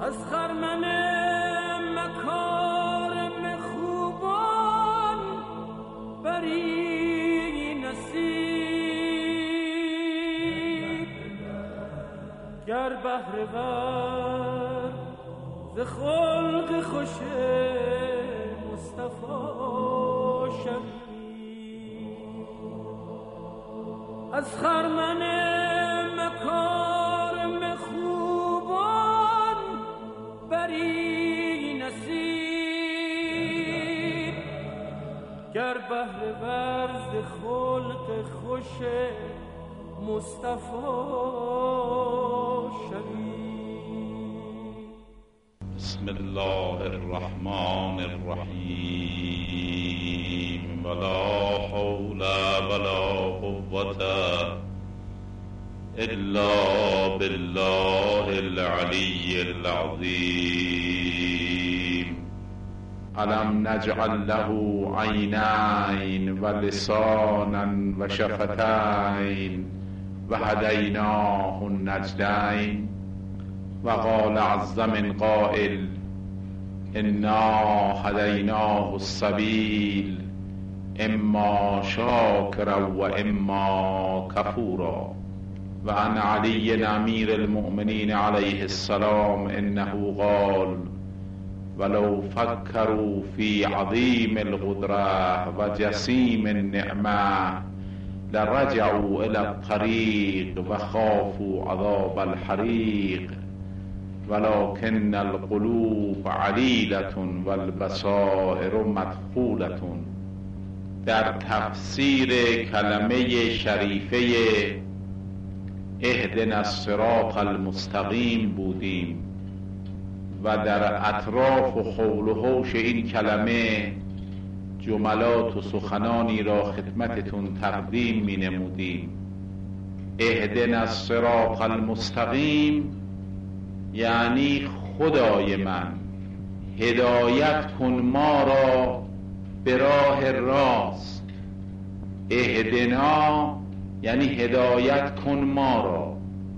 از خرمن مکارم خوبان بری نصیب، گر بهره ور ز خلق خوش مصطفی شوی. از خرمن مکارم خوبان بری نصیب، گر بهره ور ز خلق خوش مصطفی شوی. بسم الله الرحمن الرحیم. ولا حول ولا قوة الا بالله العلی العظیم. الم نجعل له عینین و لسانا و شفتین و هدیناه النجدین. وقال عز من قائل انا هدیناه السبیل اما شاکرا و اما کفورا. و عن علی امیر المؤمنین علیه السلام انه قال ولو فکروا فی عظیم القدرة و جسیم النعمة لرجعوا الى الطریق و خافوا عذاب الحریق ولكن القلوب علیلة والبصائر مدخولة. در تفسیر کلمه شریفه اهدنا الصراط المستقیم بودیم و در اطراف و حول و حوش این کلمه جملات و سخنانی را خدمتتون تقدیم می نمودیم. اهدنا الصراط المستقیم یعنی خدای من هدایت کن ما را به راه راست. اهدنا یعنی هدایت کن ما را.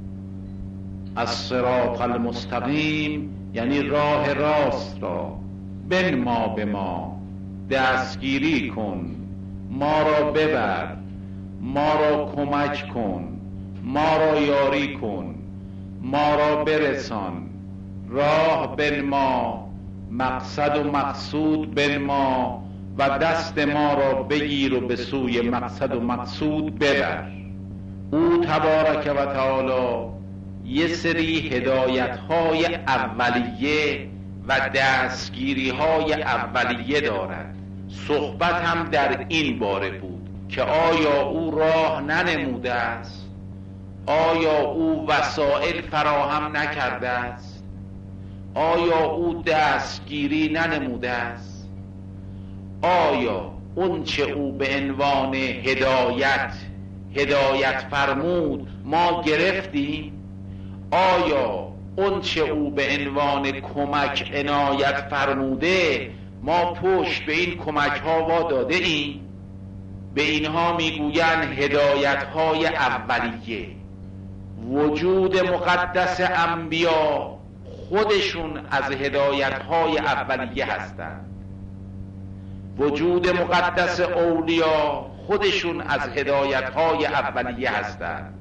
الصراط المستقیم یعنی راه راست را. بنما به ما دستگیری کن، ما را ببر، ما را کمک کن، ما را یاری کن، ما را برسان. راه بنما، مقصد و مقصود بنما و دست ما را بگیر و به سوی مقصد و مقصود ببر. او تبارک و تعالی یه سری هدایت‌های اولیه و دستگیری‌های اولیه دارد. صحبت هم در این باره بود که آیا او راه ننموده است؟ آیا او وسائل فراهم نکرده است؟ آیا او دستگیری ننموده است؟ آیا اون چه او به عنوان هدایت فرمود ما گرفتیم؟ آیا اون چه او به عنوان کمک عنایت فرموده ما پشت به این کمک ها وا داده ایم؟ به اینها میگویند هدایت های اولیه. وجود مقدس انبیا خودشون از هدایت های اولیه هستند. وجود مقدس اولیا خودشون از هدایت های اولیه هستند.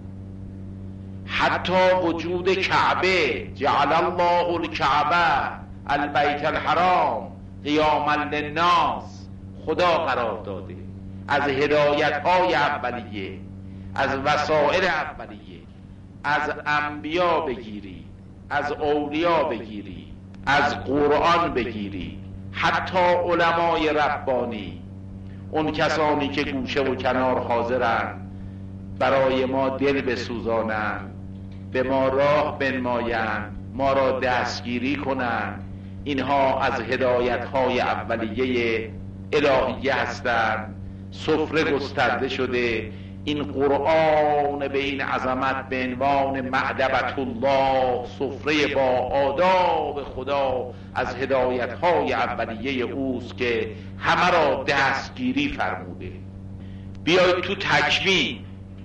حتی وجود کعبه، جعل الله الکعبه البیت الحرام قیاما للناس، خدا قرار داده. از هدایت های اولیه، از وسائل اولیه. از انبیا بگیری، از اولیا بگیری، از قرآن بگیری، حتی علمای ربانی، اون کسانی که گوشه و کنار حاضرن برای ما دل بسوزانن، به ما راه بنمایند، ما را دستگیری کنند، اینها از هدایت‌های اولیه الهیه هستند. سفره گسترده شده. این قرآن به این عظمت به عنوان معدبت الله، سفره با آداب خدا، از هدایت‌های اولیه اوست که همه را دستگیری فرموده. بیایید تو تکوین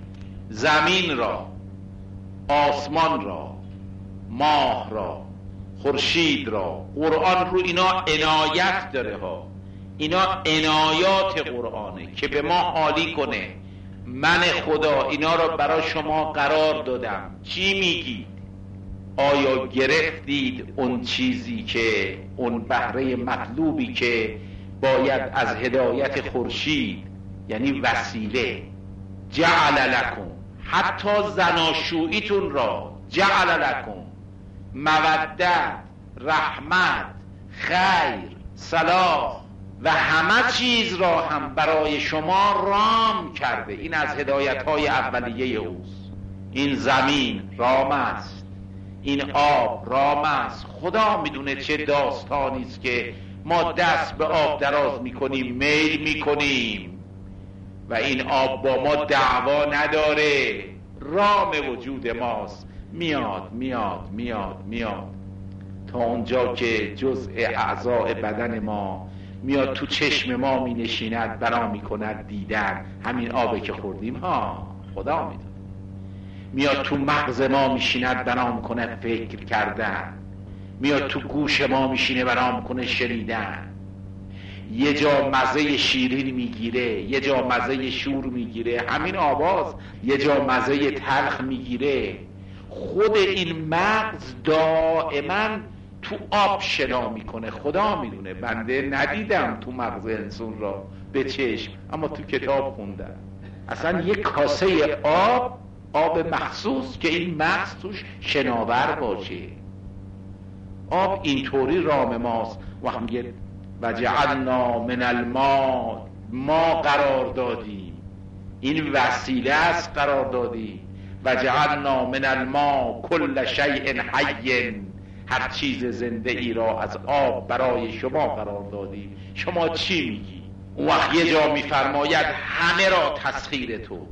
زمین را، آسمان را، ماه را، خورشید را. قرآن رو اینا عنایت داره ها، اینا عنایات قرآنه که به ما حالی کنه. من خدا اینا را برای شما قرار دادم. چی میگید؟ آیا گرفتید اون چیزی که، اون بهره مطلوبی که باید از هدایت خورشید، یعنی وسیله، جعل لکم، حتی زناشوییتون را، جعل لکم، مودت، رحمت، خیر، صلاح و همه چیز را هم برای شما رام کرده. این از هدایت‌های اولیه اوست. این زمین رام است، این آب رام است. خدا میدونه چه داستانی است که ما دست به آب دراز میکنیم، میل میکنیم و این آب با ما دعوا نداره، رام وجود ماست. میاد میاد میاد میاد تا اونجا که جزء اعضاء بدن ما میاد تو چشم ما می نشیند، بنا می کند دیدن. همین آبه که خوردیم ها، خدا می دونه. میاد تو مغز ما میشیند، بنا می کند فکر کردن. میاد تو گوش ما میشینه، بنا می کنه شنیدن. یه جا مزه شیرین میگیره، یه جا مزه شور میگیره، همین آواز. یه جا مزه تلخ میگیره. خود این مغز دائما تو آب شنا میکنه. خدا میدونه، بنده ندیدم تو مغز انسان را به چشم، اما تو کتاب خوندم. اصلا یک کاسه آب مخصوص که این مغز توش شناور باشه. آب اینطوری رام ماست. وقت میگه و جعلنا من الماء، ما قرار دادیم، این وسیله است قرار دادیم. و جعلنا من الماء کل شیء حی، هر چیز زنده ای را از آب برای شما قرار دادیم. شما چی میگی؟ اون وقت یه جا میفرماید همه را تسخیر تو،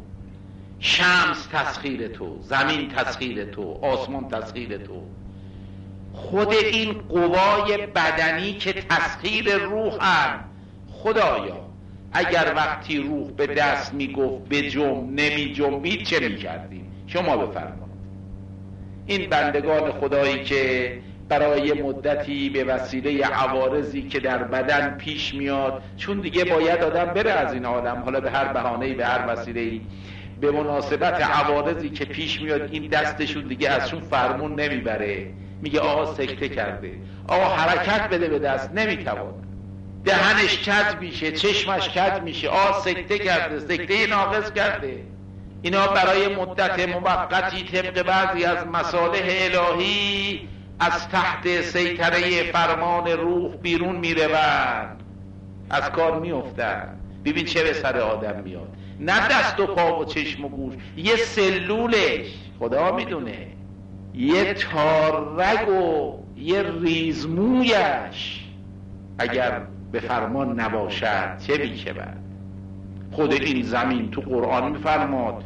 شمس تسخیر تو، زمین تسخیر تو، آسمان تسخیر تو. خود این قوای بدنی که تسخیر روح هم. خدایا اگر وقتی روح به دست میگفت بجنب نمی جنبید چه میکردیم؟ شما بفرمایید. این بندگان خدایی که برای مدتی به وسیله عوارضی که در بدن پیش میاد، چون دیگه باید آدم بره از این عالم، حالا به هر بهانه‌ای، به هر وسیله‌ای، به مناسبت عوارضی که پیش میاد، این دستشون دیگه ازشون فرمون نمیبره. میگه آقا سکته کرده، آقا حرکت بده به دست، نمیتوانه. دهنش کج میشه، چشمش کج میشه، آقا سکته کرده، سکته ناقص کرده. اینا برای مدت موقتی طبق بعضی از مصالح الهی از تحت سیطره فرمان روح بیرون میروند، از کار میافتند. ببین چه به سر آدم میاد، نه دست و پا و چشم و گوش، یه سلولش خدا میدونه، یه تاررگ و یه ریزمویش اگر به فرمان نباشد چه میشود؟ خود این زمین تو قرآن میفرماد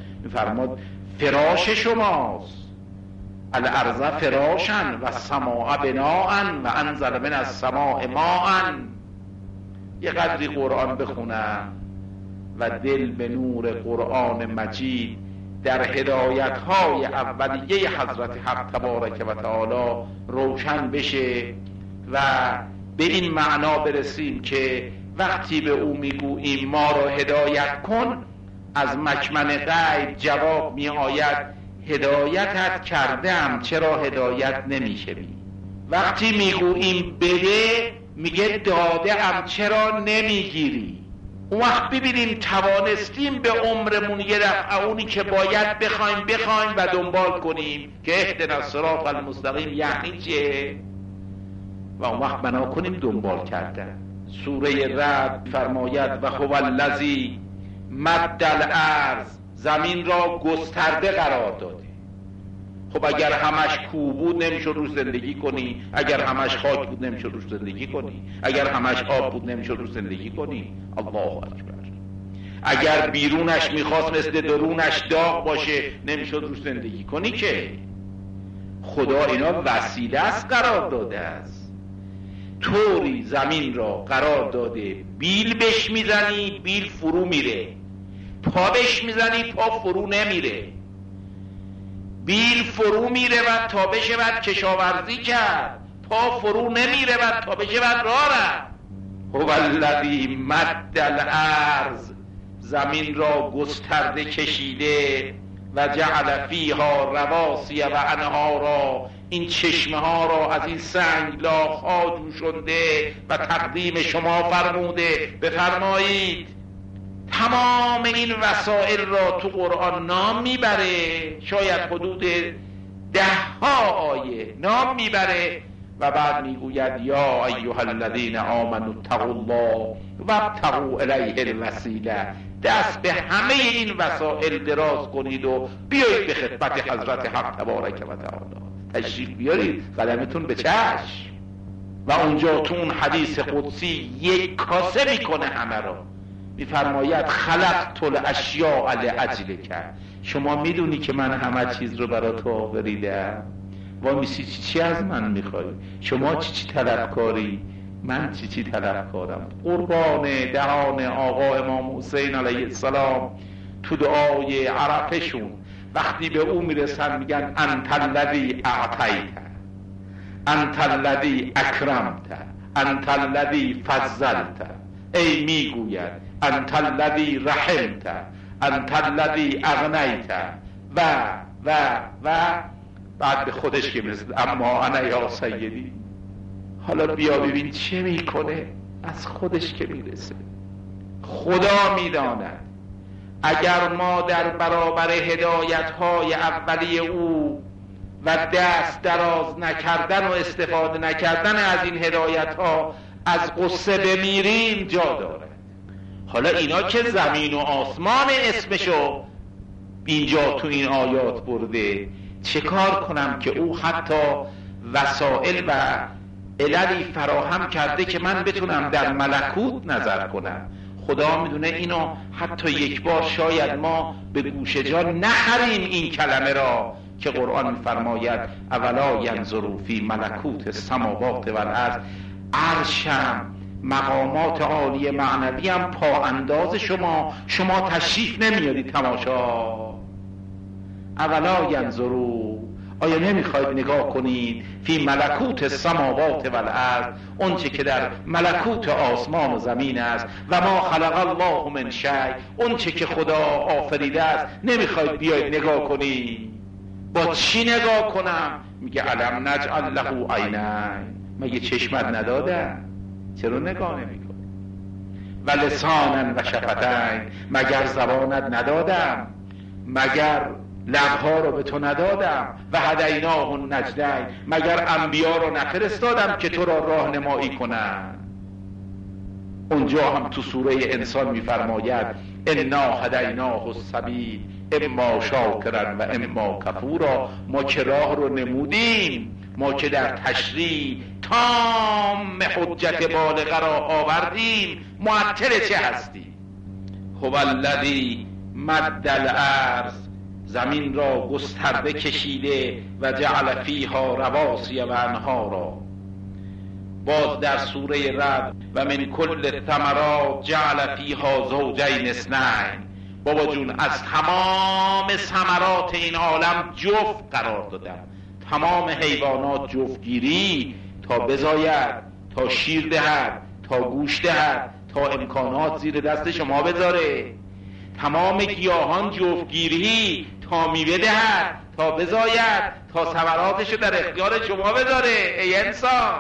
فراش شماست. الارض فراشن و السماء بناءن و انزل من السماء ماء. یه قدری قرآن بخونم و دل به نور قرآن مجید در هدایت‌های اولیه حضرت حق تبارک و تعالی روشن بشه و به این معنا برسیم که وقتی به او میگوییم ما را هدایت کن، از مکمن غیب جواب می آید هدایتت کردم، چرا هدایت نمیشوی؟ وقتی میگوییم بده، میگه داده‌ام، چرا نمیگیری؟ اون وقت ببینیم توانستیم به عمرمون یه دفعه اونی که باید بخوایم و دنبال کنیم که اهدنا الصراط المستقیم یعنی چه؟ و اون وقت بنا کنیم دنبال کردن. سوره رعد فرماید و هو الذی مد الارض، زمین را گسترده قرار داده. خب اگر همش کوه بود نمیشد روش زندگی کنی، اگر همش خاک بود نمیشد روش زندگی کنی، اگر همش آب بود نمیشد روش زندگی کنی. الله اکبر. اگر بیرونش میخواست مثل درونش داغ باشه نمیشد روش زندگی کنی که. خدا اینا وسیله است قرار داده است. طوری زمین را قرار داده بیل بش میزنی بیل فرو میره، پا بش میزنی پا فرو نمیره. بیل فرو میره و تا بشه بعد کشاورزی کرد، پا فرو نمیره و تا بشه بعد راه رفت. هو الذی مد الارض، زمین را گسترده کشیده، و جعل فیها رواسی و انهارا، این چشمه ها را از این سنگلاخ ها جوشنده و تقدیم شما فرموده. بفرمایید تمام این وسائل را تو قرآن نام میبره، شاید حدود 10 آیه نام میبره و بعد میگوید یا ایها الذین آمنوا اتقوا الله وابتغوا الیه الوسیله. دست به همه این وسائل دراز کنید و بیایید به خدمت حضرت حق تبارک و تعالی، تشریف بیارید قدمتون به چشم. و اونجا تو اون حدیث قدسی یک کاسه میکنه همه را، میفرماید خلقت الاشیاء لاجلک، شما میدونی که من همه چیز رو برای تو آفریدم، و میسی چی از من میخوای؟ شما چی طلبکاری؟ من چی طلبکارم؟ قربان دهان آقا امام حسین علیه السلام تو دعای عرفشون وقتی به او میرسن میگن انت الذی اعطیت، انت الذی اکرمت، انت الذی فضلت. ای میگوید انت الذی رحمت، انت الذی اغنیت و بعد به خودش که میرسه اما انا یا سیدی. حالا بیا ببین چه میکنه، از خودش که میرسه. خدا میداند اگر ما در برابر هدایت‌های اولیه او و دست دراز نکردن و استفاده نکردن از این هدایت‌ها از قصه بمیریم جا داره. حالا اینا که زمین و آسمان اسمشو اینجا تو این آیات برده، چه کار کنم که او حتی وسائل و عللی فراهم کرده که من بتونم در ملکوت نظر کنم. خدا میدونه اینو حتی یک بار شاید ما به گوش جا نخریم این کلمه را که قرآن میفرماید اولا ینظروا فی ملکوت السماوات والارض. عرشم، مقامات عالی معنوی هم پا انداز شما تشریف نمیارید تماشا. اولا ینظروا، آیا نمیخواید نگاه کنید فی ملکوت السماوات والارض، اون چه که در ملکوت آسمان و زمین است، و ما خلق الله من شیء، اون چه که خدا آفریده است، نمیخواید بیاید نگاه کنید؟ با چی نگاه کنم؟ میگه الم نجعل له عینین، مگه چشمت ندادم؟ چرا نگاه نمیکنی؟ و لسانا و شفتین، مگر زبانت ندادم؟ مگر لبها رو به تو ندادم؟ و هدیناه النجدین، مگر انبیا رو نفرستادم که تو را راهنمایی کنن؟ اونجا هم تو سوره انسان میفرماید انا هدیناه السبیل اما شاکرا و اما کفورا. ما که راه رو نمودیم، ما که در تشریع تام حجت بالغه را آوردیم، معطل چه هستی؟ هو الذی مد الارض، زمین را گسترده کشیده، و جعل فیها رواسی و انهارا. باز در سوره رعد و من کل الثمرات جعل فیها زوجین اثنین. بابا جون از تمام ثمرات این عالم جفت قرار دادم، تمام حیوانات جفتگیری تا بزاید، تا شیر دهد، تا گوش دهد، تا امکانات زیر دست شما بذاره. تمام گیاهان جفتگیری تا میوه دهد، تا بزاید، تا ثمراتشو در اختیار شما بذاره. ای انسان،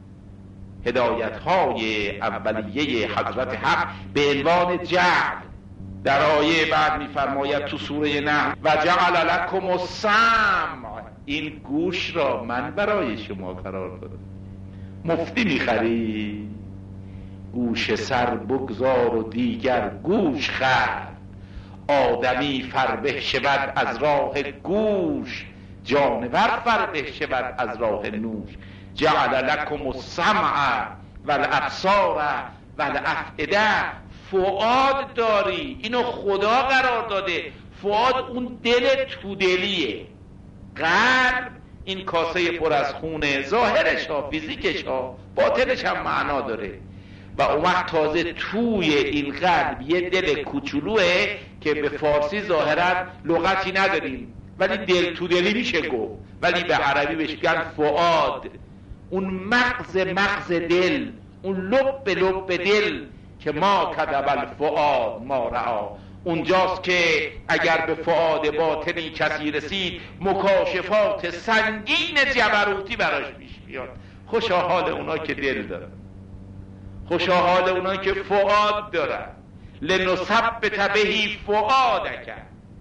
هدایت های اولیه حضرت حق به عنوان جعل. در آیه بعد میفرماید تو سوره نحل و جعل لکم السمع، این گوش را من برای شما قرار دادم. مفتی میخری؟ گوش سر بگذار و دیگر گوش خر. آدمی فربه شود از راه گوش، جانور فربه شود از راه نوش. جعل لکم السمع والابصار والافئده. فؤاد داری، اینو خدا قرار داده. فؤاد اون دل تودلیه. قلب این کاسه پر از خونه، ظاهرش ها، فیزیکش ها، باطنش هم معنا داره. و اون وقت تازه توی این قلب یه دل کوچولوه که به فارسی ظاهرا لغتی نداریم، ولی دل تودلی میشه گفت، ولی به عربی بهش میگن فؤاد. اون مغز دل، اون لب دل که ما کذب الفؤاد ما رأى، اونجاست که اگر به فؤاد باطنی کسی رسید مکاشفات سنگین جبروتی براش پیش بیاد. خوشا حال اونا که دل دارن، خوشا حال اونا که فؤاد دارن. لنثبت بهی فؤادک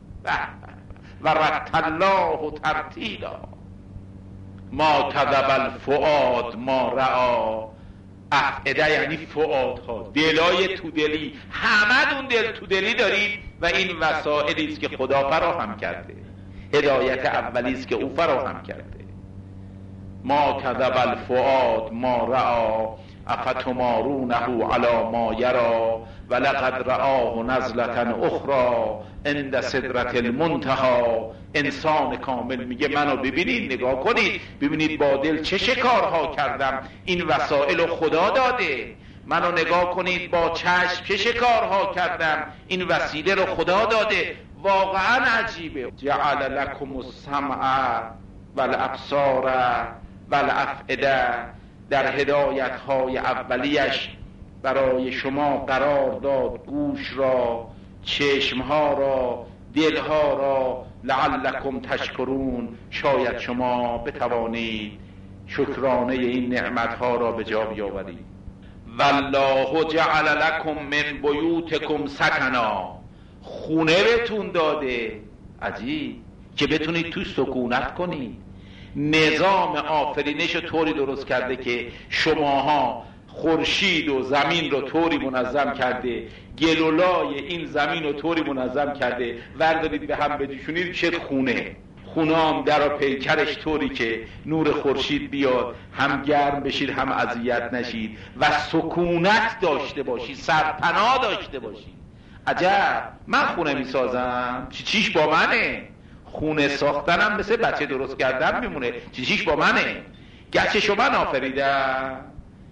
و رتلناه ترتیلا. ما کذب الفؤاد ما رأى. افئده یعنی فؤادها، دلای تو دلی. همه اون دل تو دلی دارید و این وسائلی است که خدا فراهم کرده، هدایت اولی است که او فراهم کرده. ما کذب الفؤاد ما رأى افتمارونه علی ما یری ولقد رآه نزلة اخرى عند سدرة المنتهی. انسان کامل میگه منو ببینید، نگاه کنید، ببینید با دل چه شکارها کردم، این وسائل خدا داده. منو نگاه کنید با چشم چه شکارها کردم، این وسیله رو خدا داده. واقعا عجیبه. جعل لکم السمع والابصار والافئده. در هدایت های اولیش برای شما قرار داد گوش را، چشم ها را، دل ها را. لعلکم تشکرون، شاید شما بتوانید شکرانه این نعمت ها را به جا بیاورید. والله جعل لکم من بیوتکم سکنا. خونه بهتون داده، عجیب، که بتونید توش سکونت کنید. نظام آفرینش رو طوری درست کرده که شماها خورشید و زمین رو طوری منظم کرده، گلولای این زمین رو طوری منظم کرده، وردارید به هم بجوشونید شد خونه. خونه هم در و پیکرش طوری که نور خورشید بیاد، هم گرم بشید هم اذیت نشید و سکونت داشته باشید، سرپناه داشته باشید. عجب، من خونه میسازم، چیش با منه؟ خونه ساختنم مثل بچه درست کردن میمونه، چیش با منه؟ گچشو من آفریدم،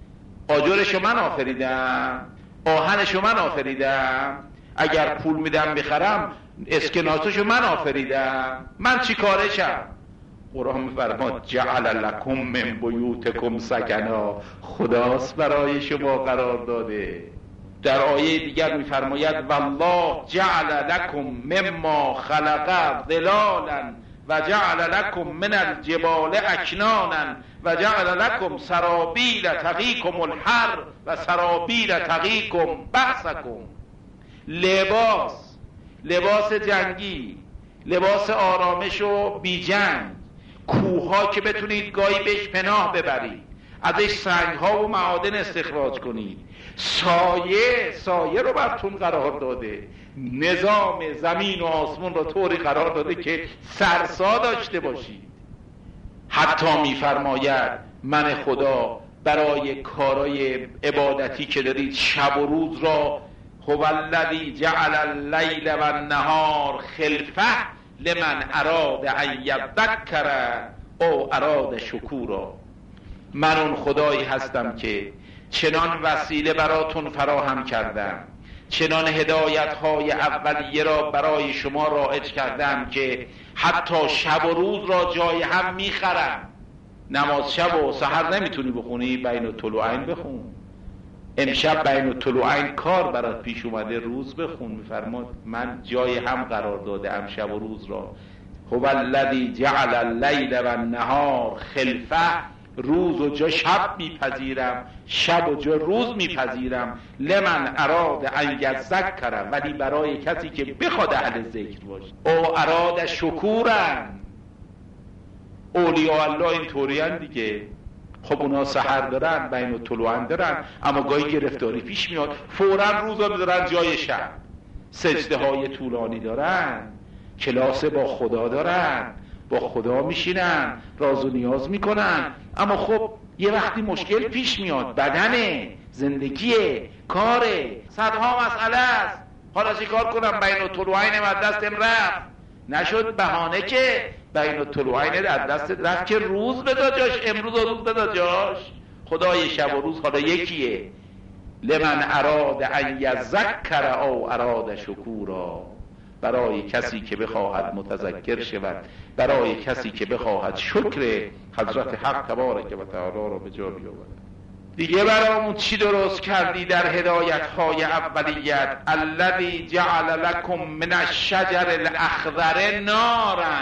آجرشو من آفریدم، آهنشو من آفریدم، اگر پول میدم میخرم اسکناسشو من آفریدم، من چی کارشم؟ قرآن میفرماد جعل لکم من بیوتکم سکنا. خداست برای شما قرار داده. در آیه دیگر میفرماید والله جعل لکم مما خلق ظلالا و جعل لکم من الجبال اکنانا و جعل لکم سرابیل تقیکم الحر و سرابیل تقیکم بأسکم. لباس جنگی، لباس آرامش و بی جنگ، کوها که بتونید گاهی بهش پناه ببرید، ازش سنگها و معادن استخراج کنید. سایه رو براتون قرار داده. نظام زمین و آسمان رو طوری قرار داده که سرسا داشته باشید. حتی میفرماید من خدا برای کارای عبادتی که دارید شب و روز را هو الذی جعل اللیل و النهار خلفه لمن اراد ان یذکر او اراد شکورا. من اون خدایی هستم که چنان وسیله براتون فراهم کردم، چنان هدایت های اولیه را برای شما رایج کردم که حتی شب و روز را جای هم میخرم. نماز شب و سحر نمیتونی بخونی، بین الطلوعین بخون. امشب بین الطلوعین کار برات پیش اومده، روز بخون. میفرماد من جای هم قرار داده ام شب و روز را. هو الذی جعل اللیل و النهار خلفه. روز و جا شب میپذیرم، شب و جا روز میپذیرم. لمن اراد ان یذکر، ولی برای کسی که بخواد اهل ذکر باشه. او اراد شکورن. اولیاء الله این طورین دیگه. خب اونا سحر دارن، بین الطلوعین دارن، اما گاهی گرفتاری پیش میاد فوراً روزا میذارن جای شب. سجده های طولانی دارن، کلاس با خدا دارن، با خدا میشینن، راز و نیاز میکنن. اما خب یه وقتی مشکل پیش میاد، بدنه، زندگیه، کاره، صدها مسئله است. حالا چی کار کنم؟ بین الطلوعین از دستم رفت. نشد بهانه که بین الطلوعین از دست رفت که روز بدا جاش، امروز و روز بدا جاش. خدای شب و روز حالا یکیه. لمن اراد ان یذکر او اراد شکورا. برای کسی که بخواهد متذکر شود، برای کسی که بخواهد شکر حضرت حق تبارک و تعالی را به جا بیاورد. دیگه برامون چی درست کردی در هدایت‌های اولیت؟ الذی جعل لکم من الشجر الاخضر نارا.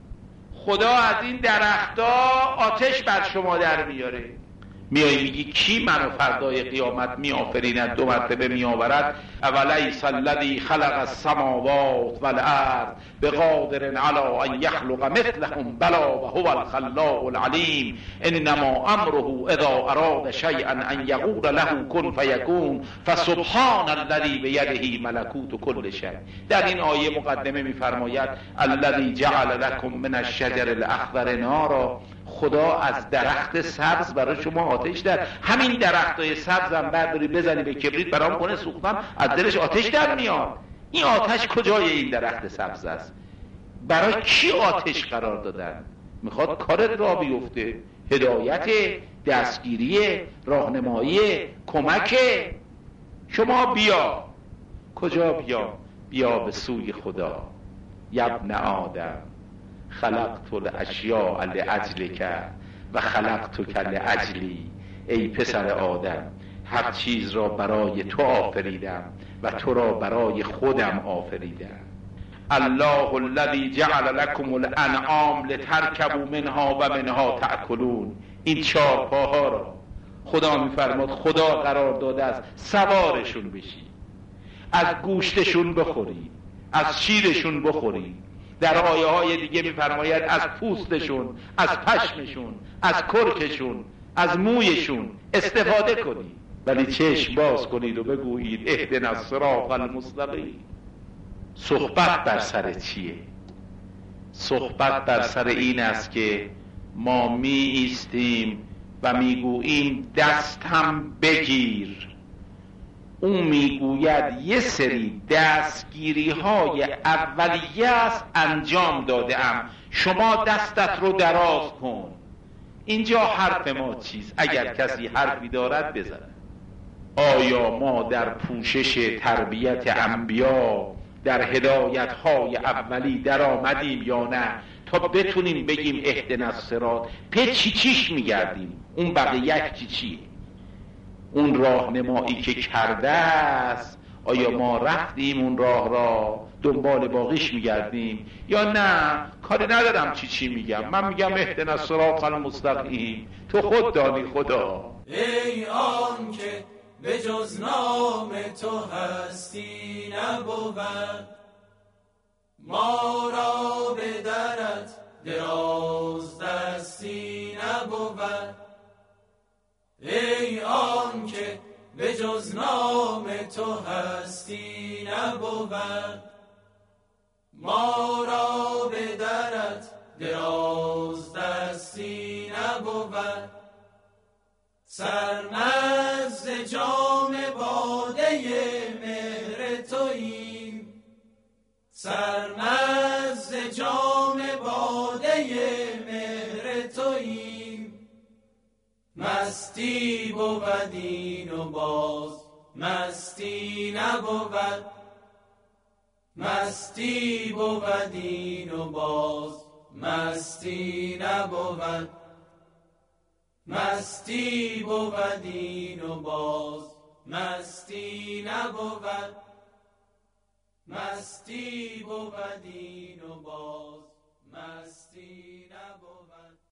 خدا از این درخت‌ها آتش بر شما در میاره. میایی میگی کی منو فردای قیامت میآفریند، دو مرتبه میآورد اولیس الذی خلق السماوات والارض بقادر علی ان یخلق مثلهم بلا وهو الخلاق العلیم انما امره اذا اراد شیئا ان یقول له کن فیکون فسبحان الذی بیده ملکوت کل شیء. در این آیه مقدمه میفرماید الذی جعل لکم من الشجر الاخضر نارا. خدا از درخت سبز برای شما آتش در، همین درختای سبز هم برداری بزنی به کبریت برام کنه سوختن، از دلش آتش در میاد. این آتش کجای این درخت سبز است؟ برای کی آتش قرار دادن؟ میخواد کارت را بیفته، هدایت، دستگیری، راهنمایی، کمک. شما بیا. کجا بیا؟ بیا به سوی خدا. یبن آدم خلقت الاشیاء لاجلک و خلقتک لاجلی. ای پسر آدم، هر چیز را برای تو آفریدم و تو را برای خودم آفریدم. الله الذی جعل لکم الانعام لترکبوا منها و منها تأکلون. این چارپاها را خدا میفرماد خدا قرار داده است سوارشون بشی، از گوشتشون بخوری، از شیرشون بخوری. در آیه های دیگه میفرماید از پوستشون، از پشمشون، از کرکشون، از مویشون استفاده کنید، ولی چشم باز کنید و بگویید اهدنا الصراط المستقیم. صحبت بر سر چیه؟ صحبت بر سر این است که ما می ایستیم و میگوییم دستم بگیر. اون میگوید یه سری دستگیری های اولیه است انجام داده ام، شما دستت رو دراز کن. اینجا حرف ما چیست؟ اگر کسی حرفی دارد بزنه. آیا ما در پوشش تربیت انبیا در هدایت های اولی در آمدیم یا نه تا بتونیم بگیم اهدنا الصراط؟ چیش میگردیم؟ اون بقیه چیه؟ اون راهنمایی که کرده است آیا ما رفتیم اون راه را دنبال باقیش میگردیم یا نه؟ کاری ندارم چی میگم، من میگم اهدنا الصراط المستقیم. تو خود دانی خدا. ای آن که به جز نام تو هستی نبود، ما را به درت دراز دستی نبود. ای آن که به جز نام تو هستی نبود، ما را به درت دراز دستی نبود. سرمست جام باده مهر توییم، سرمست جام باده مهر توییم. مستی بود این و باز مستی نبود، مستی بود این و باز مستی نبود. مستی بود این و باز مستی نبود، مستی بود این و باز مستی نبود.